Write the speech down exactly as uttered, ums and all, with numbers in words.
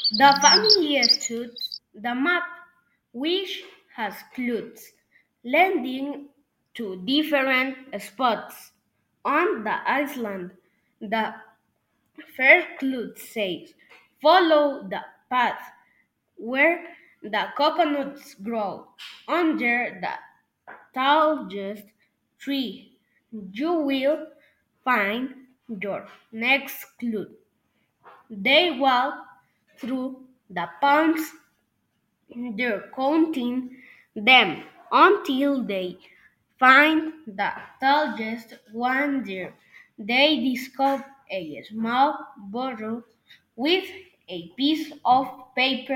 The family shoots the map, which has clues leading to different spots on the island. The first clue says, follow the path where the coconuts grow under the tallest tree. You will find your next clue. They walk through the ponds, they're counting them until they find the tallest one there. They discover a small bottle with a piece of paper